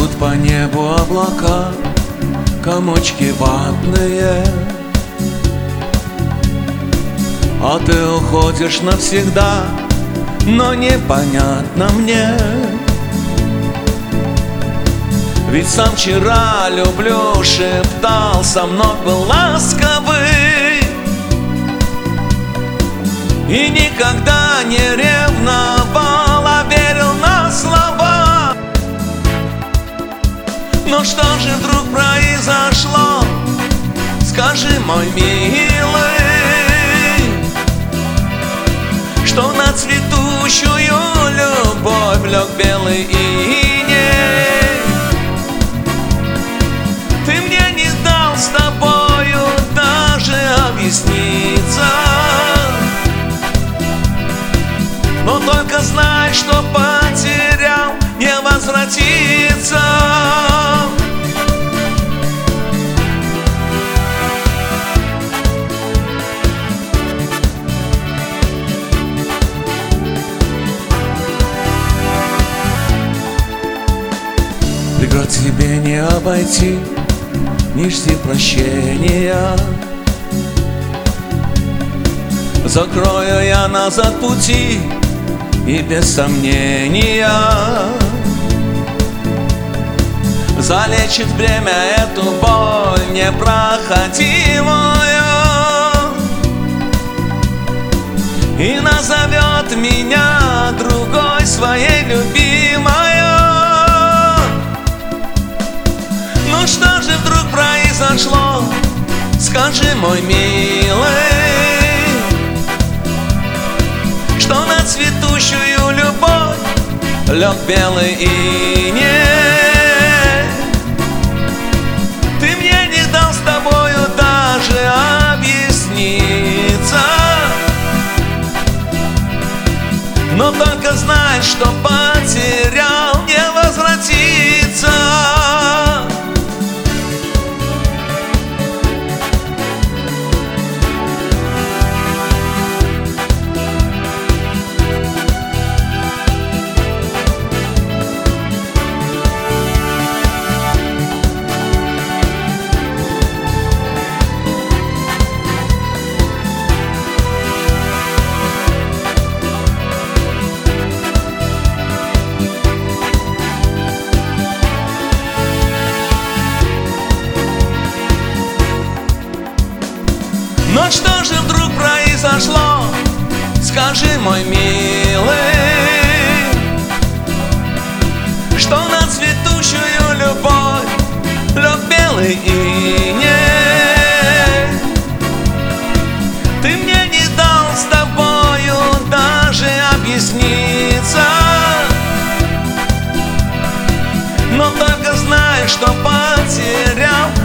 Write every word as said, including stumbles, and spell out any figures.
Плывут по небу облака, комочки ватные, а ты уходишь навсегда, но непонятно мне. Ведь сам вчера люблю шептал, со мной был ласковый и никогда не ревновал, а верил на слова. Но что же вдруг произошло? Скажи, мой милый, что на цветущую любовь лег белый иней. Ты мне не дал с тобою даже объясниться, но только знай, что потерял, не возвратится. Преград тебе не обойти, не жди прощения. Закрою я назад пути и без сомнения залечит время эту боль непроходимую и назовет меня другой своей любимой. Ну что же вдруг произошло? Скажи, мой милый, что на цветущую любовь лег белый иней. Ты мне не дал с тобою даже объясниться, но только знай, что потерял, не возвратится. Но что же вдруг произошло? Скажи, мой милый, что на цветущую любовь лег белый иней. Ты мне не дал с тобою даже объясниться, но только знай, что потерял,